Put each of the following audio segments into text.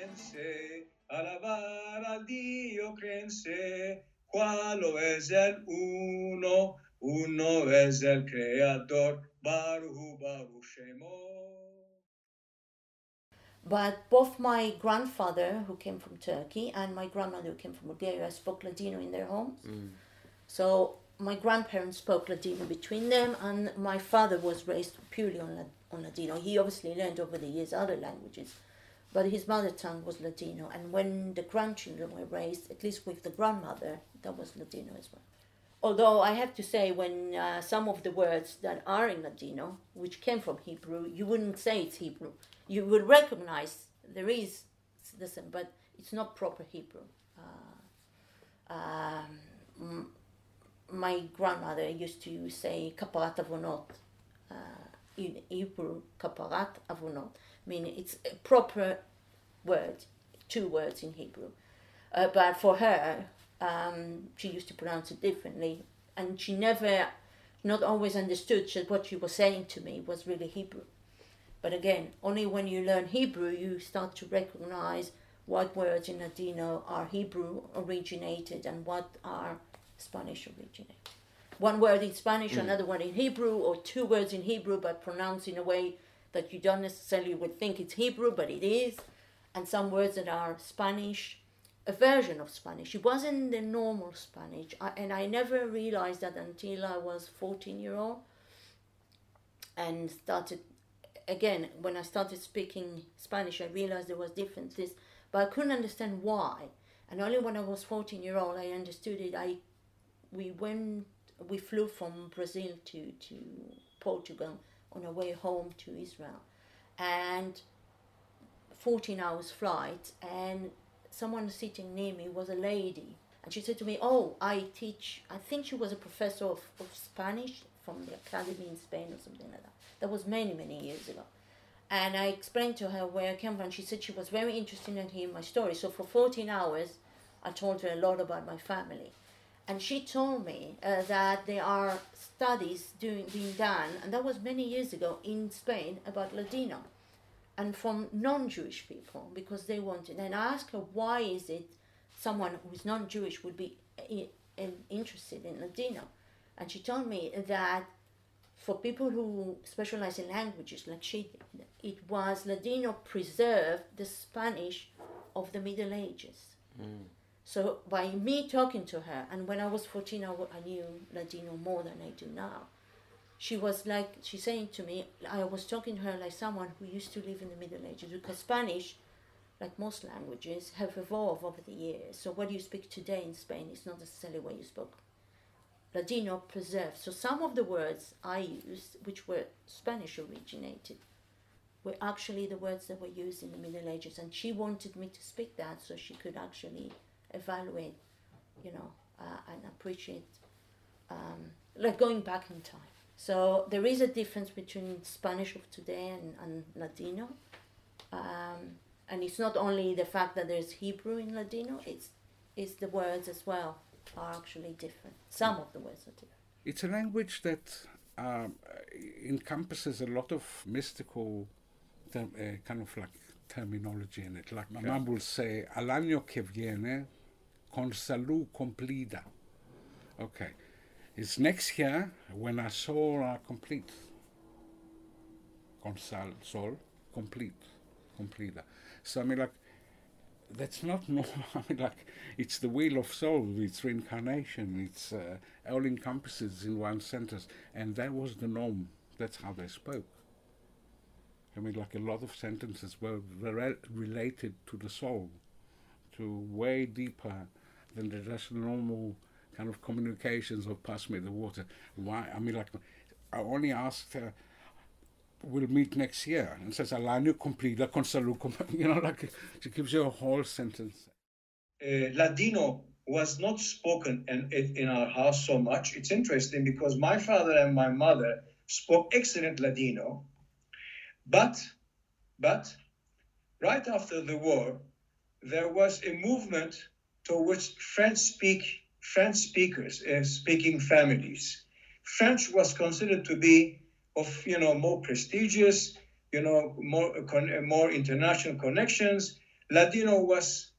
crense, alabar al Dio crense, qualo es el uno es el creador, Baruch Baruch Shemo. But both my grandfather, who came from Turkey, and my grandmother, who came from Bulgaria, spoke Ladino in their homes. So my grandparents spoke Ladino between them, and my father was raised purely on Ladino. He obviously learned over the years other languages, but his mother tongue was Ladino. And when the grandchildren were raised, at least with the grandmother, that was Ladino as well. Although I have to say, when some of the words that are in Ladino, which came from Hebrew, you wouldn't say it's Hebrew. You would recognize there is this, but it's not proper Hebrew. My grandmother used to say kaparat avonot. In Hebrew, kaparat avonot, meaning it's a proper word, two words in Hebrew. But for her, she used to pronounce it differently, and she never, not always understood that what she was saying to me was really Hebrew. But again, only when you learn Hebrew, you start to recognize what words in Ladino are Hebrew originated and what are Spanish originated. One word in Spanish, another one in Hebrew, or two words in Hebrew but pronounced in a way that you don't necessarily would think it's Hebrew, but it is. And some words that are Spanish, a version of Spanish. It wasn't the normal Spanish, and I never realized that until I was 14-year-old and started, again, when I started speaking Spanish, I realized there was differences, but I couldn't understand why. And only when I was 14-year-old, I understood it. We flew from Brazil to Portugal on our way home to Israel, and 14 hours flight, and someone sitting near me was a lady, and she said to me, "Oh, I think she was a professor of Spanish from the academy in Spain or something like that. That was many, many years ago." And I explained to her where I came from. She said she was very interested in hearing my story. So for 14 hours, I told her a lot about my family. And she told me that there are studies being done, and that was many years ago in Spain, about Ladino, and from non-Jewish people, because they wanted. And I asked her, why is it someone who is non-Jewish would be interested in Ladino? And she told me that for people who specialize in languages, like she did, it was Ladino preserved the Spanish of the Middle Ages. So by me talking to her, and when I was 14, I knew Ladino more than I do now. She's saying to me, I was talking to her like someone who used to live in the Middle Ages, because Spanish, like most languages, have evolved over the years. So what you speak today in Spain is not necessarily what you spoke. Ladino preserved. So some of the words I used, which were Spanish originated, were actually the words that were used in the Middle Ages. And she wanted me to speak that so she could actually evaluate, and appreciate, like going back in time. So there is a difference between Spanish of today and Ladino. And it's not only the fact that there's Hebrew in Ladino, it's the words as well are actually different. Some of the words are different. It's a language that encompasses a lot of mystical kind of like terminology in it. Like my mom will say, al año que viene, con salud completa. Okay. It's next year when our soul are complete. Con sol, completa. So I mean, like, that's not normal. I mean, like, it's the wheel of soul, it's reincarnation, it's all encompasses in one sentence. And that was the norm. That's how they spoke. I mean, like, a lot of sentences were related to the soul, to way deeper than the just normal kind of communications of pass me the water. Why? I mean, like, I only asked her, we'll meet next year, and says, al año completa con salud, like, she gives you a whole sentence. Ladino was not spoken in our house so much. It's interesting because my father and my mother spoke excellent Ladino, but right after the war, there was a movement towards French speakers, speaking families. French was considered to be of more prestigious, more international connections. Ladino was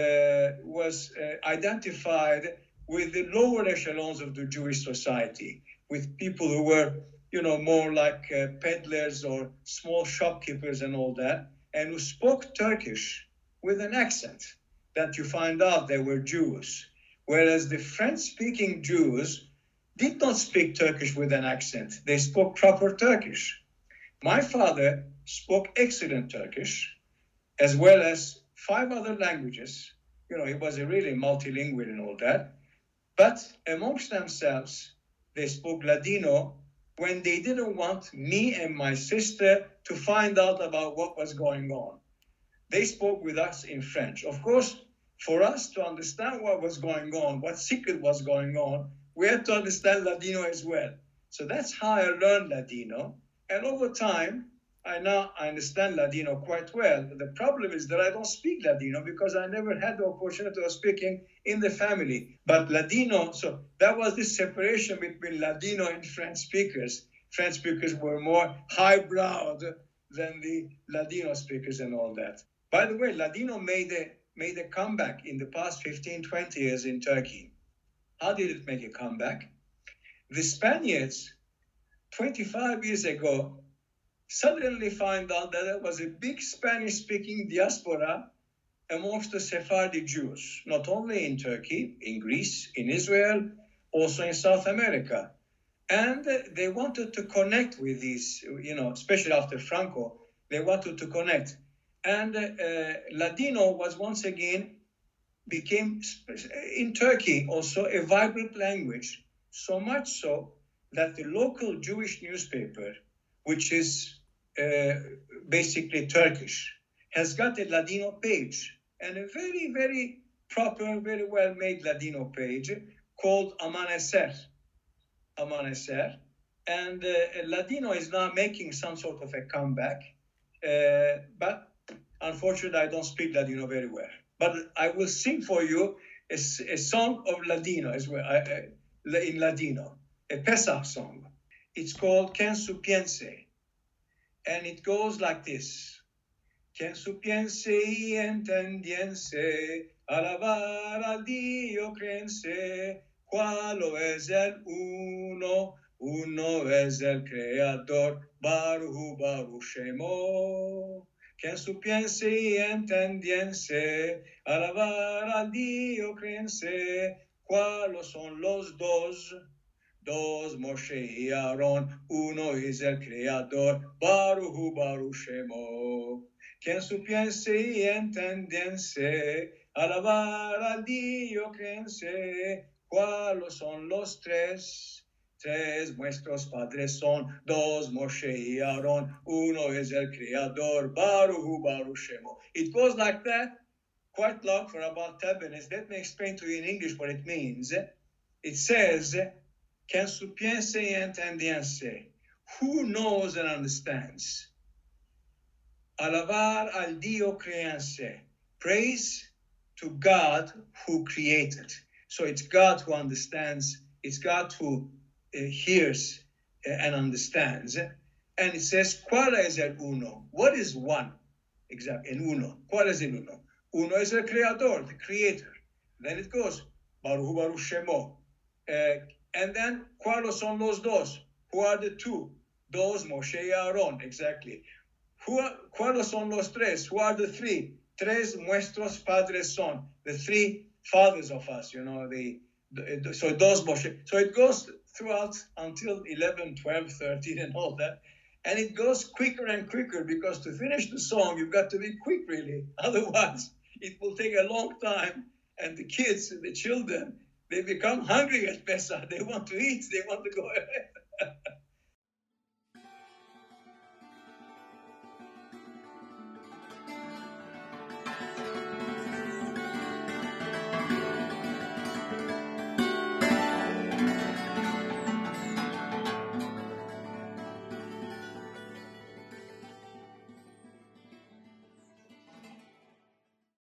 identified with the lower echelons of the Jewish society, with people who were, more like peddlers or small shopkeepers and all that, and who spoke Turkish with an accent that you find out they were Jews. Whereas the French-speaking Jews did not speak Turkish with an accent. They spoke proper Turkish. My father spoke excellent Turkish, as well as 5 other languages. He was a really multilingual and all that. But amongst themselves, they spoke Ladino when they didn't want me and my sister to find out about what was going on. They spoke with us in French. Of course, for us to understand what was going on, what secret was going on, we had to understand Ladino as well. So that's how I learned Ladino. And over time, I understand Ladino quite well. The problem is that I don't speak Ladino because I never had the opportunity of speaking in the family. But Ladino, so that was the separation between Ladino and French speakers. French speakers were more highbrowed than the Ladino speakers and all that. By the way, Ladino made a comeback in the past 15, 20 years in Turkey. How did it make a comeback? The Spaniards, 25 years ago, suddenly found out that there was a big Spanish-speaking diaspora amongst the Sephardi Jews, not only in Turkey, in Greece, in Israel, also in South America. And they wanted to connect with these, especially after Franco, they wanted to connect. And Ladino was once again became, in Turkey, also a vibrant language, so much so that the local Jewish newspaper, which is basically Turkish, has got a Ladino page, and a very, very proper, very well-made Ladino page called Amanecer. And Ladino is now making some sort of a comeback, but unfortunately I don't speak Ladino very well. But I will sing for you a song of Ladino as well, in Ladino, a Pesach song. It's called Quien Supiense, and it goes like this. Quien supiense y entendiense, alabar al Dio creense, cualo es el uno es el creador, Baruch Baruch Shemo. Quien supiense y entendiense, alabar al Dio creense, cuáles son los dos, Moshe y Aarón, uno es el creador, Baruch Baruch Shemo. Quien supiense y entendiense, alabar al Dio creense, cuáles son los tres nuestros padres son, 2 Moshe y Aarón, uno es el creador, Baruch Baruch Shemo. It goes like that, quite long, for about 10 minutes. Let me explain to you in English what it means. It says, Quien supiense y entendiense, who knows and understands. Alabar al Dio creense, praise to God who created. So it's God who understands, it's God who hears and understands. And it says, ¿Cuál es el uno? What is one? Exactly, el uno. ¿Cuál es el uno? Uno es el creador, the creator. Then it goes, Baruch Baruch Shemo. And then, ¿Cuáles son los dos? Who are the two? 2 Moshe y Aarón, exactly. ¿Cuáles son los tres? Who are the 3? 3 nuestros padres son. The 3 fathers of us, so 2 Moshe. So it goes throughout until 11, 12, 13 and all that. And it goes quicker and quicker because to finish the song, you've got to be quick, really. Otherwise, it will take a long time. And the kids, the children, they become hungry at Pesach. They want to eat. They want to go ahead.